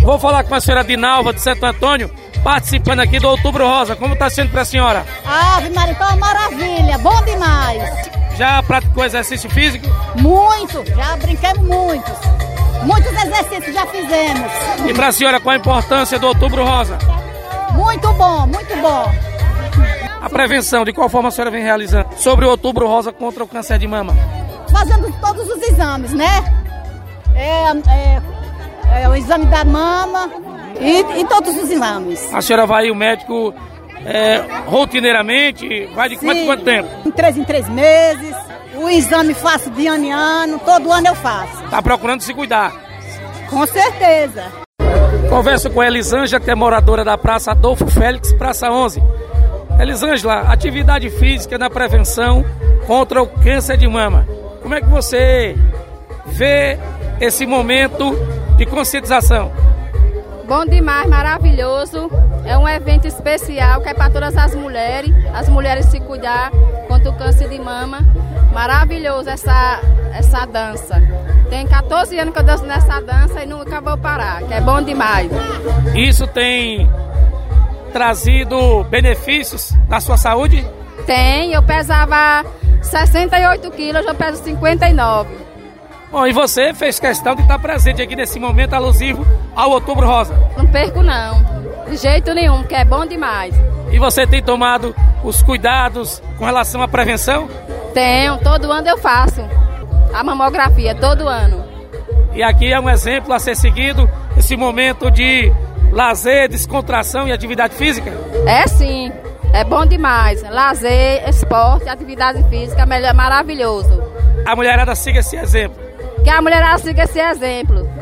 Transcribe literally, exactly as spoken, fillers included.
Vou falar com a senhora Dinalva de Santo Antônio, participando aqui do Outubro Rosa. Como está sendo para a senhora? Ave Maria, então, maravilha, bom demais. Já praticou exercício físico? Muito, já brinquemos muitos. Muitos exercícios já fizemos. E para a senhora, qual a importância do Outubro Rosa? Muito bom, muito bom. A prevenção, de qual forma a senhora vem realizando sobre o Outubro Rosa contra o câncer de mama? Fazendo todos os exames, né? É, é, é o exame da mama e, e todos os exames. A senhora vai ao médico é, rotineiramente? Vai de quanto, quanto tempo? Em três em três meses. O exame faço de ano em ano, todo ano eu faço. Está procurando se cuidar? Com certeza. Converso com a Elisângela, que é moradora da Praça Adolfo Félix, Praça onze. Elisângela, atividade física na prevenção contra o câncer de mama. Como é que você vê esse momento de conscientização? Bom demais, maravilhoso. É um evento especial que é para todas as mulheres, as mulheres se cuidar contra o câncer de mama. Maravilhoso essa, essa dança. Tem quatorze anos que eu danço nessa dança e nunca vou parar, que é bom demais. Isso tem trazido benefícios na sua saúde? Tem, eu pesava sessenta e oito quilos, hoje eu peso cinquenta e nove. Bom, e você fez questão de estar presente aqui nesse momento alusivo ao Outubro Rosa? Não perco não, de jeito nenhum, porque é bom demais. E você tem tomado os cuidados com relação à prevenção? Tenho, todo ano eu faço a mamografia, todo ano. E aqui é um exemplo a ser seguido, esse momento de lazer, descontração e atividade física? É sim, é bom demais. Lazer, esporte, atividade física, é maravilhoso. A mulherada siga esse exemplo. Que a mulherada siga esse exemplo.